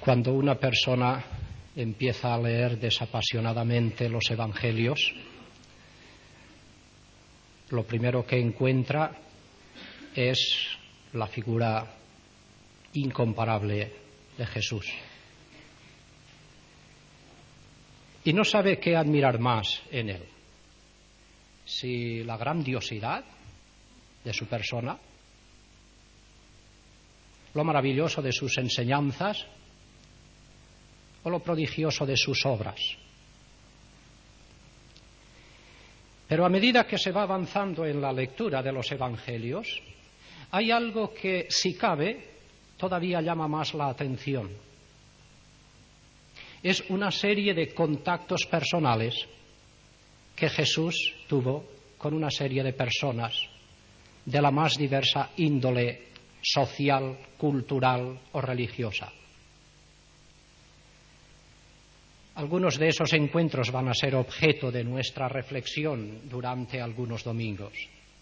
Cuando una persona empieza a leer desapasionadamente los evangelios, lo primero que encuentra es la figura incomparable de Jesús. Y no sabe qué admirar más en él, si la grandiosidad de su persona, lo maravilloso de sus enseñanzas o lo prodigioso de sus obras. Pero a medida que se va avanzando en la lectura de los evangelios, hay algo que, si cabe, todavía llama más la atención. Es una serie de contactos personales que Jesús tuvo con una serie de personas de la más diversa índole social, cultural o religiosa. Algunos de esos encuentros van a ser objeto de nuestra reflexión durante algunos domingos.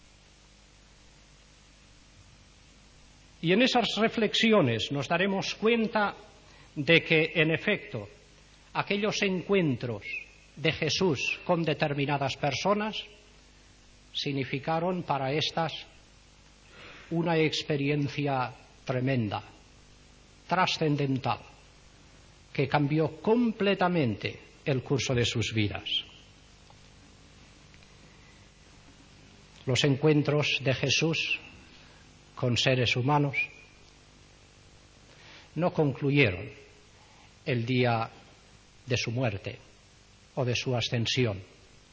Y en esas reflexiones nos daremos cuenta de que, en efecto, aquellos encuentros de Jesús con determinadas personas significaron para éstas una experiencia tremenda, trascendental, que cambió completamente el curso de sus vidas. Los encuentros de Jesús con seres humanos no concluyeron el día de su muerte o de su ascensión.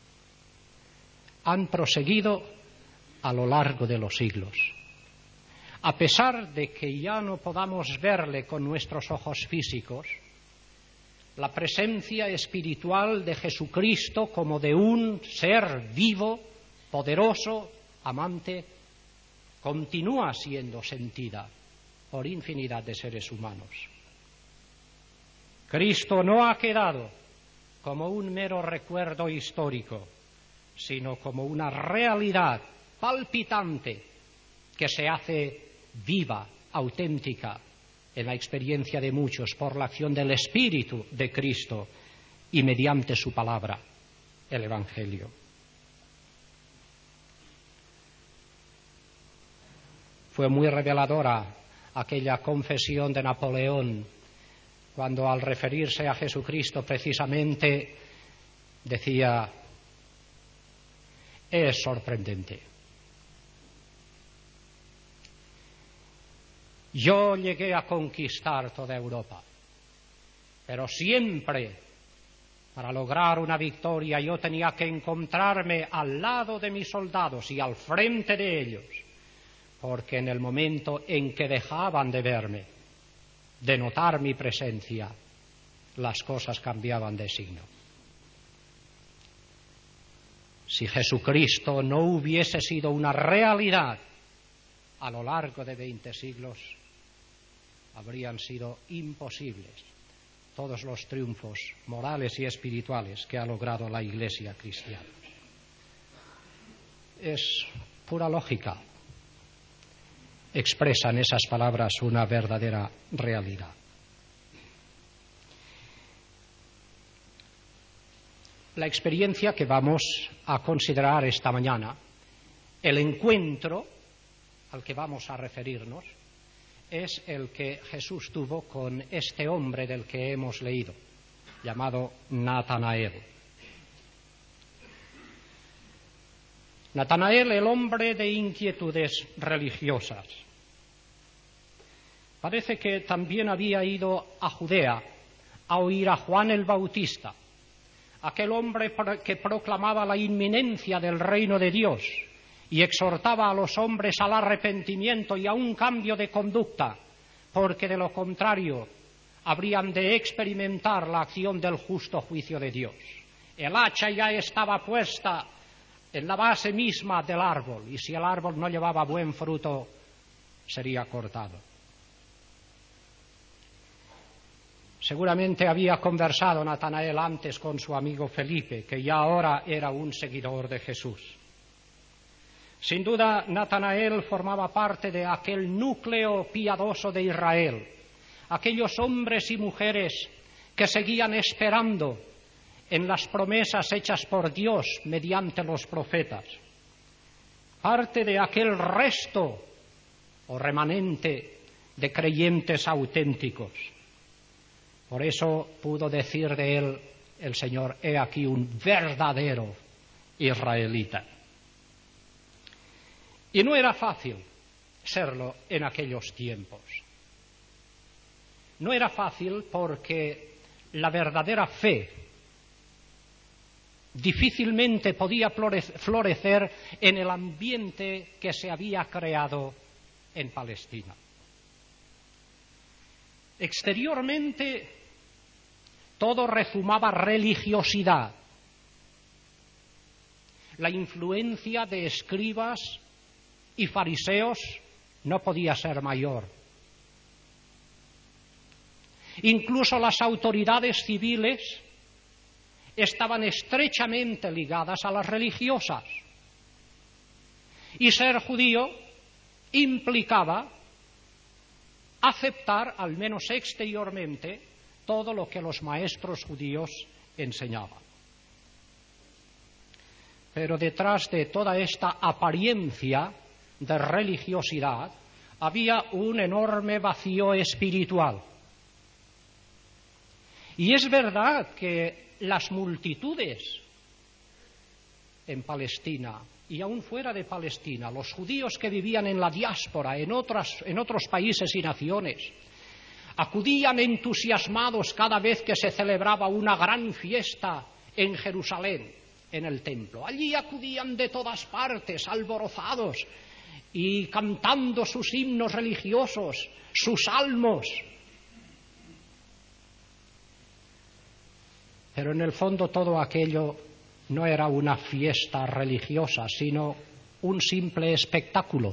Han proseguido a lo largo de los siglos. A pesar de que ya no podamos verle con nuestros ojos físicos, la presencia espiritual de Jesucristo como de un ser vivo, poderoso, amante, continúa siendo sentida por infinidad de seres humanos. Cristo no ha quedado como un mero recuerdo histórico, sino como una realidad palpitante que se hace viva, auténtica, en la experiencia de muchos por la acción del Espíritu de Cristo y mediante su palabra, el Evangelio. Fue muy reveladora aquella confesión de Napoleón cuando, al referirse a Jesucristo precisamente, decía: es sorprendente. Yo llegué a conquistar toda Europa, pero siempre, para lograr una victoria, yo tenía que encontrarme al lado de mis soldados y al frente de ellos, porque en el momento en que dejaban de verme, de notar mi presencia, las cosas cambiaban de signo. Si Jesucristo no hubiese sido una realidad a lo largo de 20 siglos, habrían sido imposibles todos los triunfos morales y espirituales que ha logrado la Iglesia cristiana. Es pura lógica. Expresan esas palabras una verdadera realidad. La experiencia que vamos a considerar esta mañana, el encuentro al que vamos a referirnos, es el que Jesús tuvo con este hombre del que hemos leído, llamado Natanael. Natanael, el hombre de inquietudes religiosas. Parece que también había ido a Judea a oír a Juan el Bautista, aquel hombre que proclamaba la inminencia del reino de Dios y exhortaba a los hombres al arrepentimiento y a un cambio de conducta, porque de lo contrario habrían de experimentar la acción del justo juicio de Dios. El hacha ya estaba puesta en la base misma del árbol, y si el árbol no llevaba buen fruto, sería cortado. Seguramente había conversado Natanael antes con su amigo Felipe, que ya ahora era un seguidor de Jesús. Sin duda, Natanael formaba parte de aquel núcleo piadoso de Israel, aquellos hombres y mujeres que seguían esperando en las promesas hechas por Dios mediante los profetas, parte de aquel resto o remanente de creyentes auténticos. Por eso pudo decir de él el Señor: he aquí un verdadero israelita. Y no era fácil serlo en aquellos tiempos. No era fácil porque la verdadera fe difícilmente podía florecer en el ambiente que se había creado en Palestina. Exteriormente todo rezumaba religiosidad. La influencia de escribas y fariseos no podía ser mayor. Incluso las autoridades civiles estaban estrechamente ligadas a las religiosas. Y ser judío implicaba aceptar, al menos exteriormente, todo lo que los maestros judíos enseñaban. Pero detrás de toda esta apariencia de religiosidad había un enorme vacío espiritual. Y es verdad que las multitudes en Palestina y aún fuera de Palestina, los judíos que vivían en la diáspora, en otros países y naciones, acudían entusiasmados cada vez que se celebraba una gran fiesta en Jerusalén, en el templo. Allí acudían de todas partes, alborozados y cantando sus himnos religiosos, sus salmos. Pero en el fondo todo aquello no era una fiesta religiosa, sino un simple espectáculo.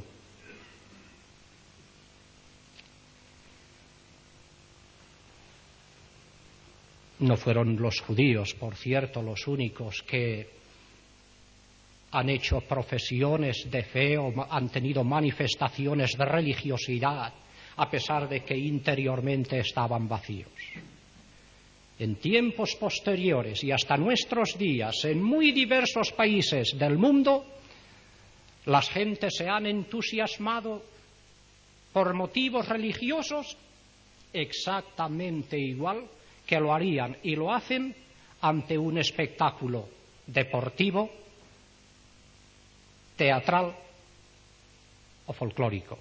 No fueron los judíos, por cierto, los únicos que han hecho profesiones de fe o han tenido manifestaciones de religiosidad, a pesar de que interiormente estaban vacíos. En tiempos posteriores y hasta nuestros días, en muy diversos países del mundo, las gentes se han entusiasmado por motivos religiosos exactamente igual que lo harían y lo hacen ante un espectáculo deportivo, teatral o folclórico.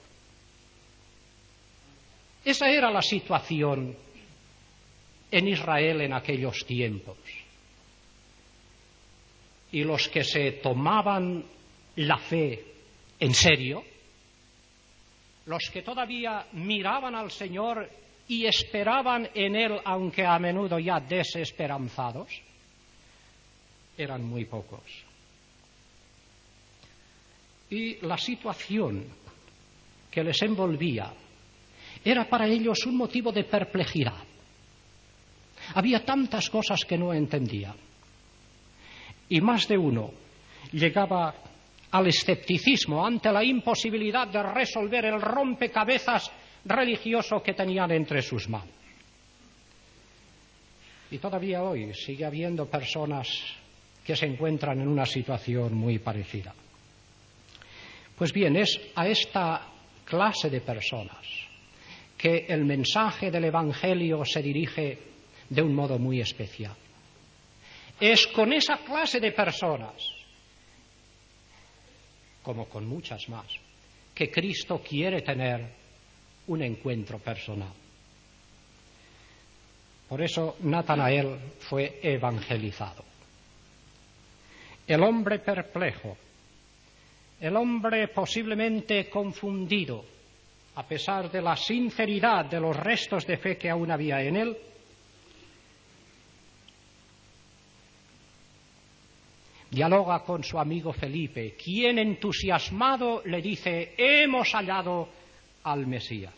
Esa era la situación en Israel en aquellos tiempos. Y los que se tomaban la fe en serio, los que todavía miraban al Señor y esperaban en Él, aunque a menudo ya desesperanzados, eran muy pocos. Y la situación que les envolvía era para ellos un motivo de perplejidad. Había tantas cosas que no entendían. Y más de uno llegaba al escepticismo ante la imposibilidad de resolver el rompecabezas religioso que tenían entre sus manos. Y todavía hoy sigue habiendo personas que se encuentran en una situación muy parecida. Pues bien, es a esta clase de personas que el mensaje del Evangelio se dirige de un modo muy especial. Es con esa clase de personas, como con muchas más, que Cristo quiere tener un encuentro personal. Por eso Natanael fue evangelizado. El hombre perplejo, el hombre posiblemente confundido, a pesar de la sinceridad de los restos de fe que aún había en él, dialoga con su amigo Felipe, quien entusiasmado le dice: hemos hallado al Mesías.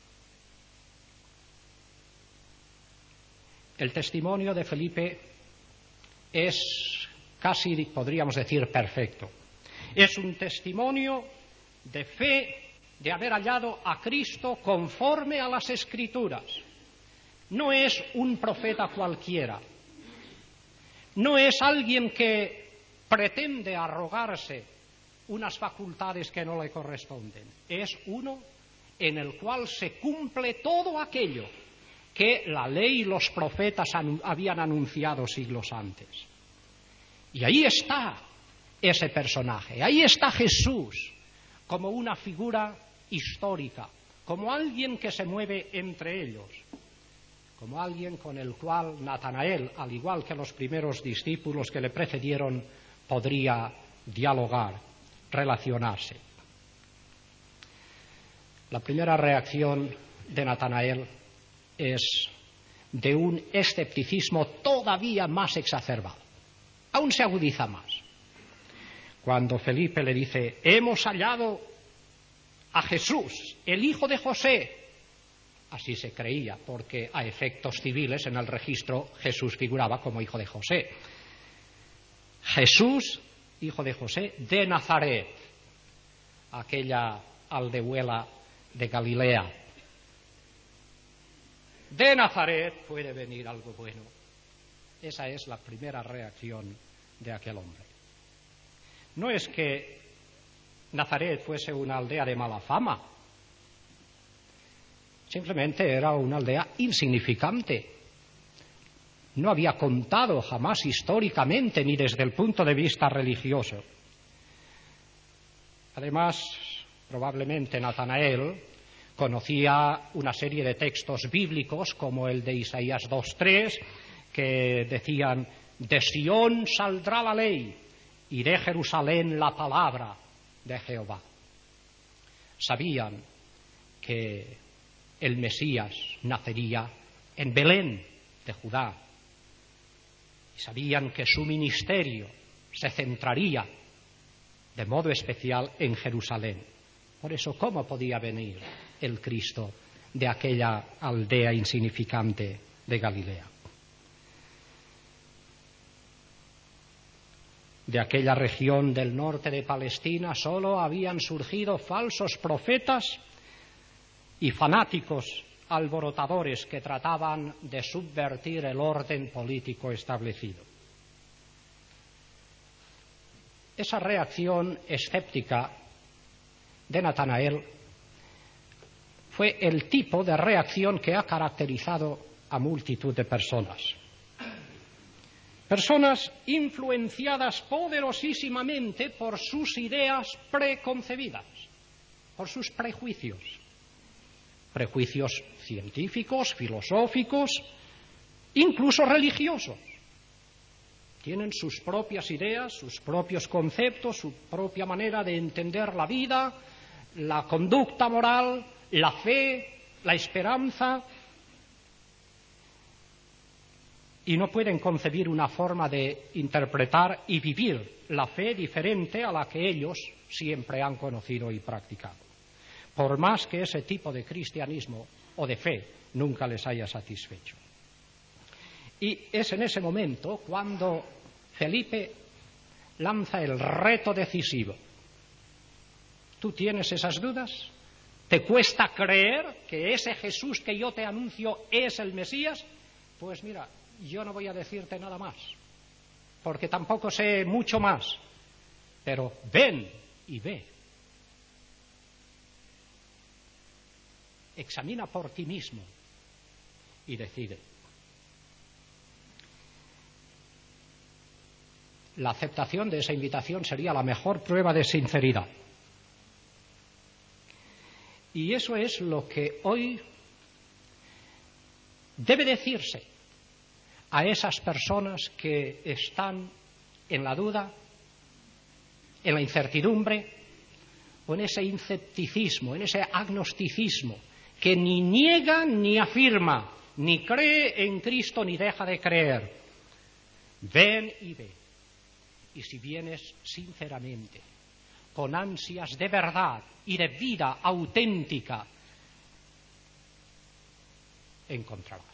El testimonio de Felipe es casi, podríamos decir, perfecto. Es un testimonio de fe de haber hallado a Cristo conforme a las Escrituras. No es un profeta cualquiera, no es alguien que pretende arrogarse unas facultades que no le corresponden, es uno en el cual se cumple todo aquello que la ley y los profetas habían anunciado siglos antes. Y ahí está ese personaje, ahí está Jesús como una figura histórica, como alguien que se mueve entre ellos, como alguien con el cual Natanael, al igual que los primeros discípulos que le precedieron, podría dialogar, relacionarse. La primera reacción de Natanael es de un escepticismo todavía más exacerbado, aún se agudiza más. Cuando Felipe le dice: hemos hallado a Jesús, el hijo de José. Así se creía, porque a efectos civiles en el registro Jesús figuraba como hijo de José. Jesús, hijo de José, de Nazaret, aquella aldehuela de Galilea. De Nazaret puede venir algo bueno. Esa es la primera reacción de aquel hombre. No es que Nazaret fuese una aldea de mala fama, simplemente era una aldea insignificante. No había contado jamás históricamente ni desde el punto de vista religioso. Además, probablemente Natanael conocía una serie de textos bíblicos como el de Isaías 2:3, que decían: de Sión saldrá la ley y de Jerusalén la palabra de Jehová. Sabían que el Mesías nacería en Belén de Judá y sabían que su ministerio se centraría de modo especial en Jerusalén. Por eso, ¿cómo podía venir el Cristo de aquella aldea insignificante de Galilea? De aquella región del norte de Palestina solo habían surgido falsos profetas y fanáticos alborotadores que trataban de subvertir el orden político establecido. Esa reacción escéptica de Natanael fue el tipo de reacción que ha caracterizado a multitud de personas. Personas influenciadas poderosísimamente por sus ideas preconcebidas, por sus prejuicios científicos, filosóficos, incluso religiosos. Tienen sus propias ideas, sus propios conceptos, su propia manera de entender la vida, la conducta moral, la fe, la esperanza, y no pueden concebir una forma de interpretar y vivir la fe diferente a la que ellos siempre han conocido y practicado, por más que ese tipo de cristianismo o de fe nunca les haya satisfecho. Y es en ese momento cuando Felipe lanza el reto decisivo. ¿Tú tienes esas dudas? ¿Te cuesta creer que ese Jesús que yo te anuncio es el Mesías? Pues mira, yo no voy a decirte nada más, porque tampoco sé mucho más, pero ven y ve. Examina por ti mismo y decide. La aceptación de esa invitación sería la mejor prueba de sinceridad. Y eso es lo que hoy debe decirse a esas personas que están en la duda, en la incertidumbre o en ese escepticismo, en ese agnosticismo, que ni niega ni afirma, ni cree en Cristo ni deja de creer. Ven y ve. Y si vienes sinceramente, con ansias de verdad y de vida auténtica, encontrarás.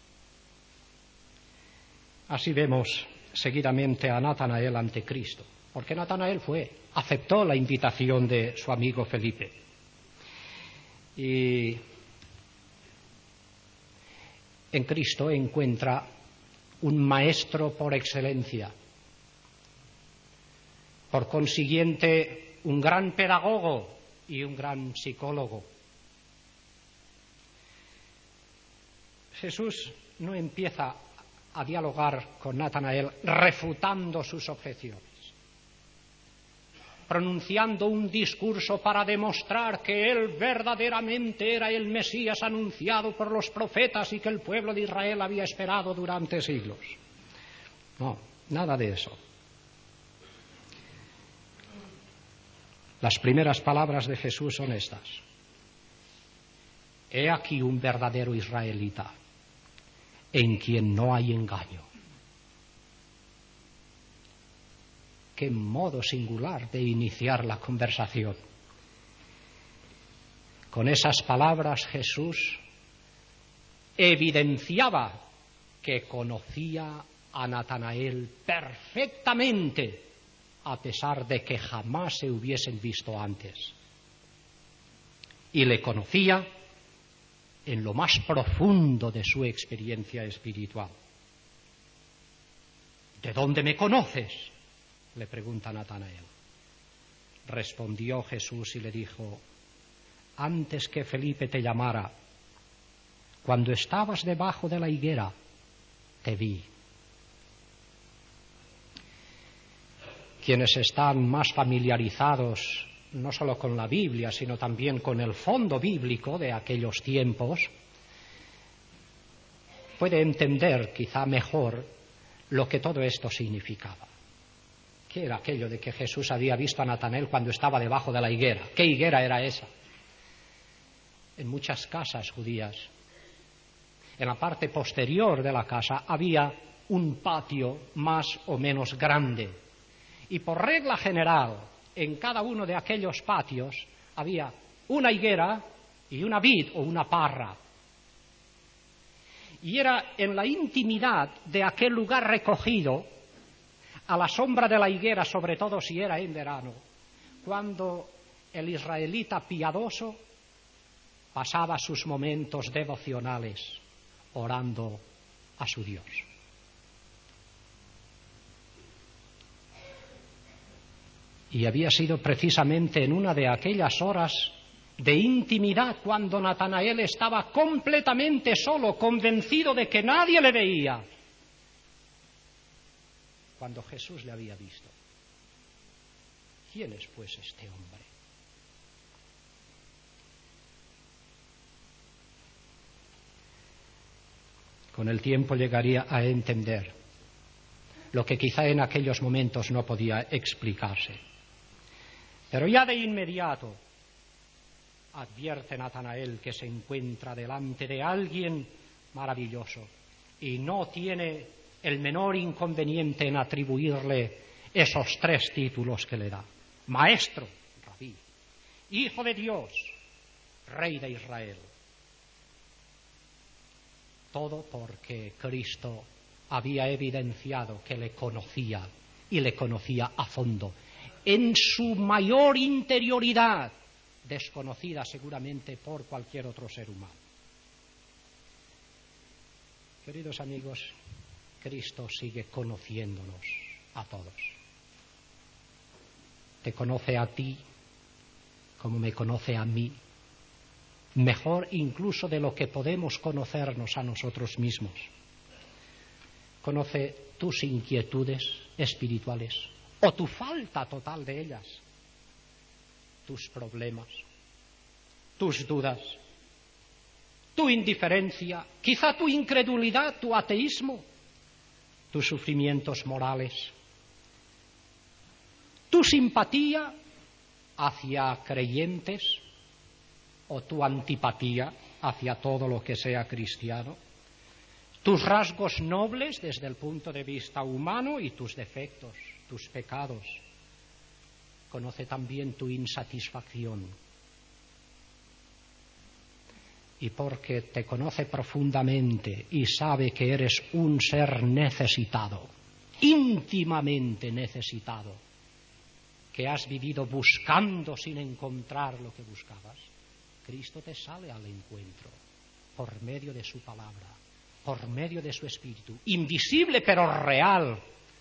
Así vemos seguidamente a Natanael ante Cristo, porque Natanael aceptó la invitación de su amigo Felipe. Y en Cristo encuentra un maestro por excelencia, por consiguiente un gran pedagogo y un gran psicólogo. Jesús no empieza a dialogar con Natanael refutando sus objeciones, pronunciando un discurso para demostrar que él verdaderamente era el Mesías anunciado por los profetas y que el pueblo de Israel había esperado durante siglos. No, nada de eso. Las primeras palabras de Jesús son estas: he aquí un verdadero israelita, en quien no hay engaño. Qué modo singular de iniciar la conversación. Con esas palabras Jesús evidenciaba que conocía a Natanael perfectamente, a pesar de que jamás se hubiesen visto antes. Y le conocía en lo más profundo de su experiencia espiritual. ¿De dónde me conoces?, le pregunta Natanael. Respondió Jesús y le dijo: antes que Felipe te llamara, cuando estabas debajo de la higuera, te vi. Quienes están más familiarizados no solo con la Biblia, sino también con el fondo bíblico de aquellos tiempos, puede entender quizá mejor lo que todo esto significaba. ¿Qué era aquello de que Jesús había visto a Natanael cuando estaba debajo de la higuera? ¿Qué higuera era esa? En muchas casas judías, en la parte posterior de la casa, había un patio más o menos grande. Y por regla general, en cada uno de aquellos patios había una higuera y una vid o una parra. Y era en la intimidad de aquel lugar recogido, a la sombra de la higuera, sobre todo si era en verano, cuando el israelita piadoso pasaba sus momentos devocionales orando a su Dios. Y había sido precisamente en una de aquellas horas de intimidad cuando Natanael estaba completamente solo, convencido de que nadie le veía, cuando Jesús le había visto. ¿Quién es pues este hombre? Con el tiempo llegaría a entender lo que quizá en aquellos momentos no podía explicarse. Pero ya de inmediato advierte Natanael que se encuentra delante de alguien maravilloso y no tiene el menor inconveniente en atribuirle esos 3 títulos que le da: Maestro, Rabí, Hijo de Dios, Rey de Israel. Todo porque Cristo había evidenciado que le conocía, y le conocía a fondo, en su mayor interioridad, desconocida seguramente por cualquier otro ser humano. Queridos amigos, Cristo sigue conociéndonos a todos. Te conoce a ti como me conoce a mí, mejor incluso de lo que podemos conocernos a nosotros mismos. Conoce tus inquietudes espirituales o tu falta total de ellas, tus problemas, tus dudas, tu indiferencia, quizá tu incredulidad, tu ateísmo, tus sufrimientos morales, tu simpatía hacia creyentes o tu antipatía hacia todo lo que sea cristiano, tus rasgos nobles desde el punto de vista humano y tus defectos, tus pecados. Conoce también tu insatisfacción. Y porque te conoce profundamente y sabe que eres un ser necesitado, íntimamente necesitado, que has vivido buscando sin encontrar lo que buscabas, Cristo te sale al encuentro por medio de su palabra, por medio de su Espíritu, invisible pero real.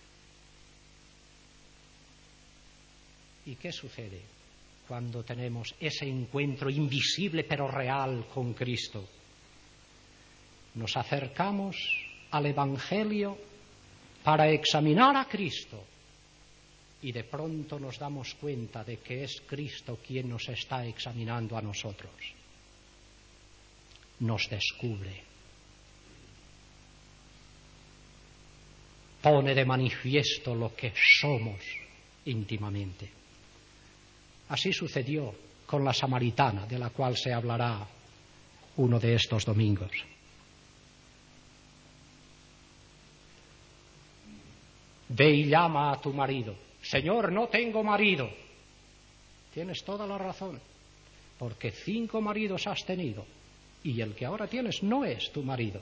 ¿Y qué sucede cuando tenemos ese encuentro invisible pero real con Cristo? Nos acercamos al Evangelio para examinar a Cristo y de pronto nos damos cuenta de que es Cristo quien nos está examinando a nosotros. Nos descubre, pone de manifiesto lo que somos íntimamente. Así sucedió con la samaritana, de la cual se hablará uno de estos domingos. Ve y llama a tu marido. Señor, no tengo marido. Tienes toda la razón, porque 5 maridos has tenido y el que ahora tienes no es tu marido.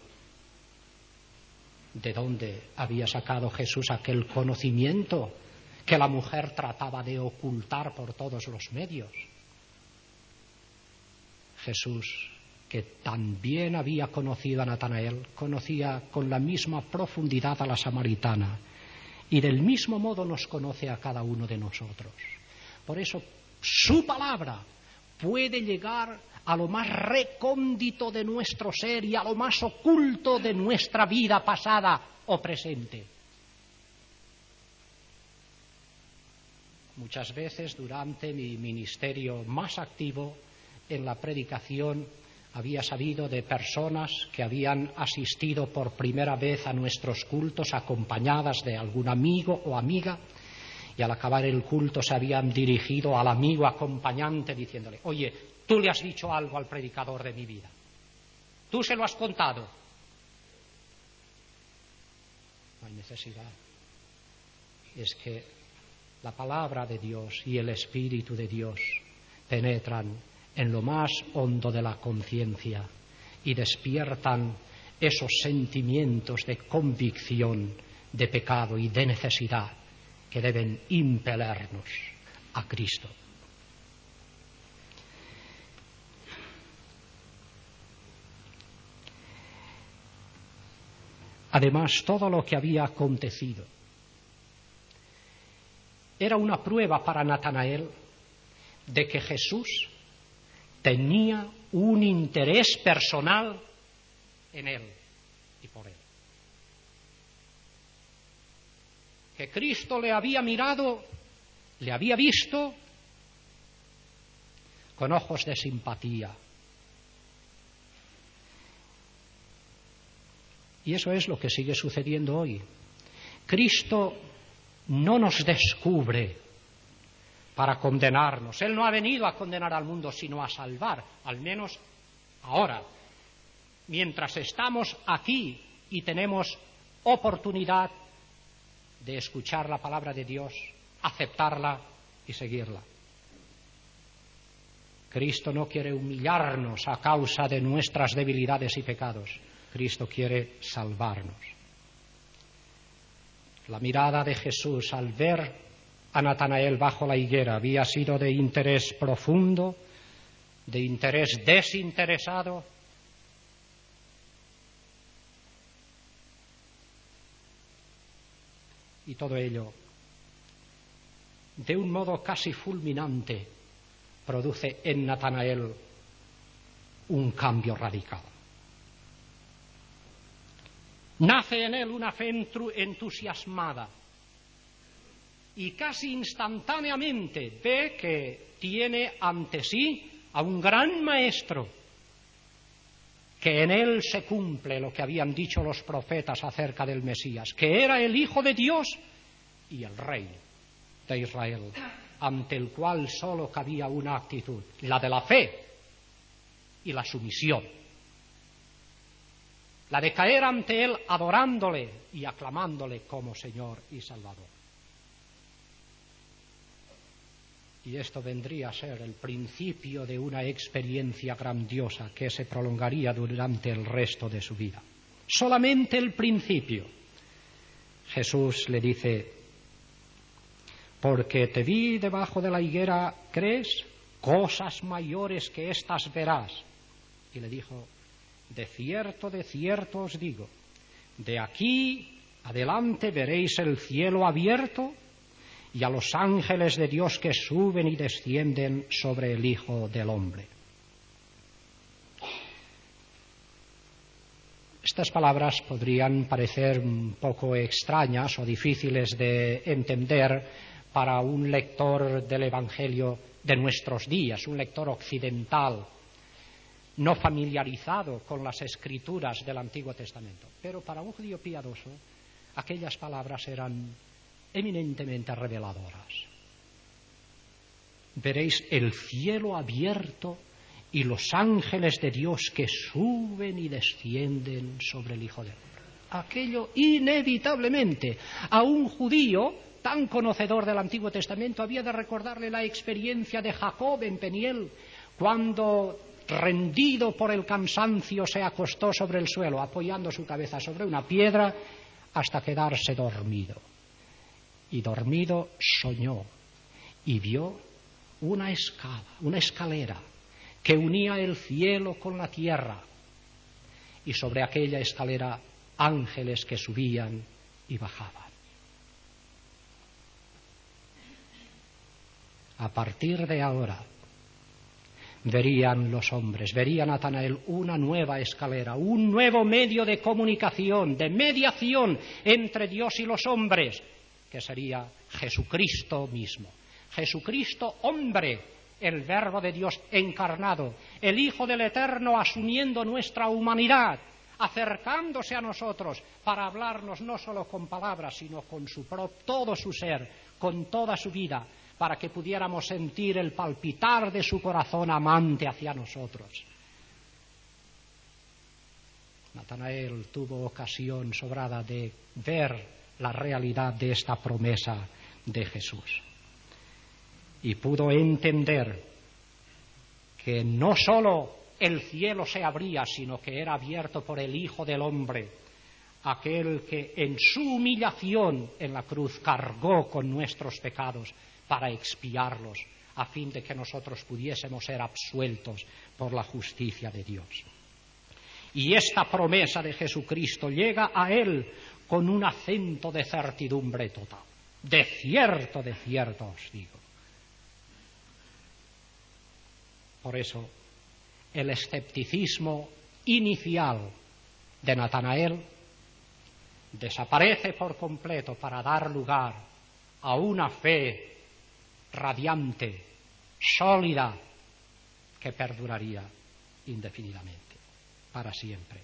¿De dónde había sacado Jesús aquel conocimiento que la mujer trataba de ocultar por todos los medios? Jesús, que también había conocido a Natanael, conocía con la misma profundidad a la samaritana y del mismo modo nos conoce a cada uno de nosotros. Por eso su palabra puede llegar a lo más recóndito de nuestro ser y a lo más oculto de nuestra vida pasada o presente. Muchas veces durante mi ministerio más activo en la predicación había sabido de personas que habían asistido por primera vez a nuestros cultos acompañadas de algún amigo o amiga, y al acabar el culto se habían dirigido al amigo acompañante diciéndole: oye, tú le has dicho algo al predicador de mi vida, tú se lo has contado. No hay necesidad. Es que la palabra de Dios y el Espíritu de Dios penetran en lo más hondo de la conciencia y despiertan esos sentimientos de convicción, de pecado y de necesidad que deben impelernos a Cristo. Además, todo lo que había acontecido era una prueba para Natanael de que Jesús tenía un interés personal en él y por él. Que Cristo le había mirado, le había visto con ojos de simpatía. Y eso es lo que sigue sucediendo hoy. Cristo no nos descubre para condenarnos. Él no ha venido a condenar al mundo, sino a salvar, al menos ahora, mientras estamos aquí y tenemos oportunidad de escuchar la palabra de Dios, aceptarla y seguirla. Cristo no quiere humillarnos a causa de nuestras debilidades y pecados. Cristo quiere salvarnos. La mirada de Jesús al ver a Natanael bajo la higuera había sido de interés profundo, de interés desinteresado. Y todo ello, de un modo casi fulminante, produce en Natanael un cambio radical. Nace en él una fe entusiasmada y casi instantáneamente ve que tiene ante sí a un gran maestro, que en él se cumple lo que habían dicho los profetas acerca del Mesías, que era el Hijo de Dios y el Rey de Israel, ante el cual solo cabía una actitud, la de la fe y la sumisión, la de caer ante él adorándole y aclamándole como Señor y Salvador. Y esto vendría a ser el principio de una experiencia grandiosa que se prolongaría durante el resto de su vida. Solamente el principio. Jesús le dice: porque te vi debajo de la higuera, ¿crees? Cosas mayores que estas verás. Y le dijo, de cierto os digo, de aquí adelante veréis el cielo abierto y a los ángeles de Dios que suben y descienden sobre el Hijo del Hombre. Estas palabras podrían parecer un poco extrañas o difíciles de entender para un lector del Evangelio de nuestros días, un lector occidental, no familiarizado con las escrituras del Antiguo Testamento. Pero para un judío piadoso, aquellas palabras eran eminentemente reveladoras. Veréis el cielo abierto y los ángeles de Dios que suben y descienden sobre el Hijo del Hombre. Aquello inevitablemente a un judío tan conocedor del Antiguo Testamento había de recordarle la experiencia de Jacob en Peniel, cuando rendido por el cansancio se acostó sobre el suelo, apoyando su cabeza sobre una piedra hasta quedarse dormido. Y dormido soñó y vio una escalera que unía el cielo con la tierra, y sobre aquella escalera ángeles que subían y bajaban. A partir de ahora verían los hombres, vería Natanael una nueva escalera, un nuevo medio de comunicación, de mediación entre Dios y los hombres, que sería Jesucristo mismo. Jesucristo hombre, el Verbo de Dios encarnado, el Hijo del Eterno asumiendo nuestra humanidad, acercándose a nosotros para hablarnos no solo con palabras, sino con todo su ser, con toda su vida, para que pudiéramos sentir el palpitar de su corazón amante hacia nosotros. Natanael tuvo ocasión sobrada de ver la realidad de esta promesa de Jesús y pudo entender que no sólo el cielo se abría, sino que era abierto por el Hijo del Hombre, aquel que en su humillación en la cruz cargó con nuestros pecados para expiarlos, a fin de que nosotros pudiésemos ser absueltos por la justicia de Dios. Y esta promesa de Jesucristo llega a él con un acento de certidumbre total. De cierto os digo. Por eso, el escepticismo inicial de Natanael desaparece por completo para dar lugar a una fe radiante, sólida, que perduraría indefinidamente, para siempre.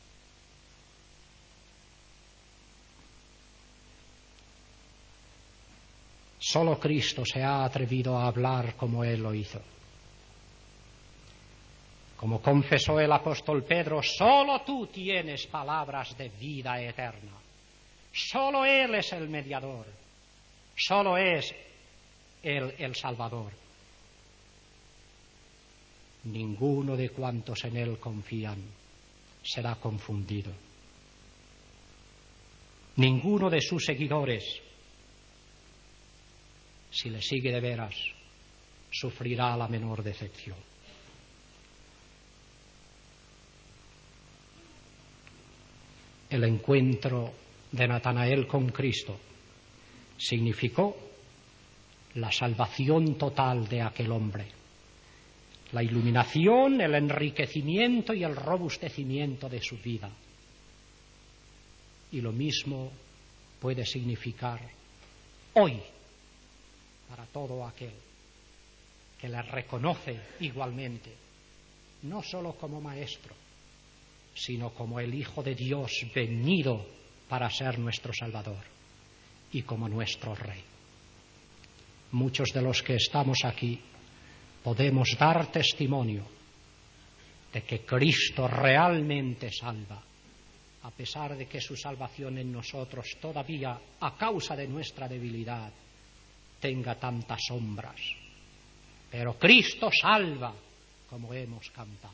Solo Cristo se ha atrevido a hablar como Él lo hizo. Como confesó el apóstol Pedro, solo tú tienes palabras de vida eterna. Solo Él es el mediador. Solo es Él el Salvador. Ninguno de cuantos en Él confían será confundido. Ninguno de sus seguidores, si le sigue de veras, sufrirá la menor decepción. El encuentro de Natanael con Cristo significó la salvación total de aquel hombre, la iluminación, el enriquecimiento y el robustecimiento de su vida. Y lo mismo puede significar hoy para todo aquel que le reconoce igualmente, no solo como maestro, sino como el Hijo de Dios venido para ser nuestro Salvador y como nuestro Rey. Muchos de los que estamos aquí podemos dar testimonio de que Cristo realmente salva, a pesar de que su salvación en nosotros todavía, a causa de nuestra debilidad, tenga tantas sombras. Pero Cristo salva, como hemos cantado.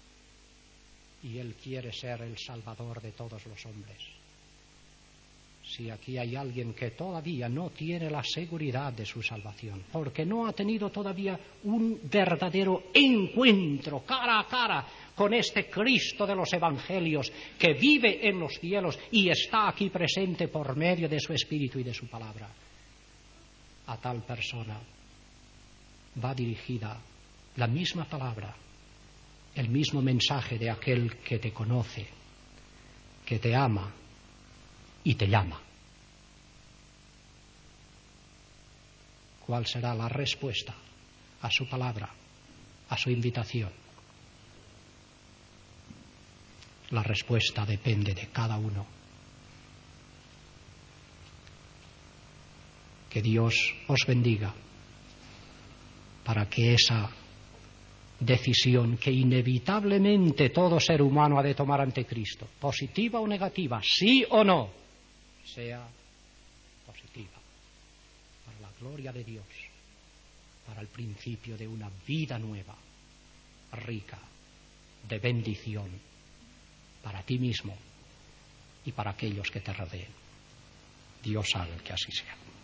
Y Él quiere ser el Salvador de todos los hombres. si aquí hay alguien que todavía no tiene la seguridad de su salvación, porque no ha tenido todavía un verdadero encuentro cara a cara con este Cristo de los Evangelios que vive en los cielos y está aquí presente por medio de su Espíritu y de su palabra, a tal persona va dirigida la misma palabra, el mismo mensaje de aquel que te conoce, que te ama y te llama. ¿Cuál será la respuesta a su palabra, a su invitación? La respuesta depende de cada uno. Que Dios os bendiga para que esa decisión que inevitablemente todo ser humano ha de tomar ante Cristo, positiva o negativa, sí o no, sea positiva, para la gloria de Dios, para el principio de una vida nueva, rica, de bendición, para ti mismo y para aquellos que te rodeen. Dios haga que así sea.